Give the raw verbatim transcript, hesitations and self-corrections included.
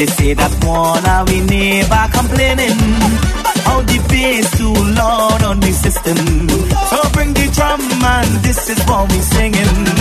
They say that one are we never complaining. How the bass too loud on the system. So bring the drum and this is what we singing.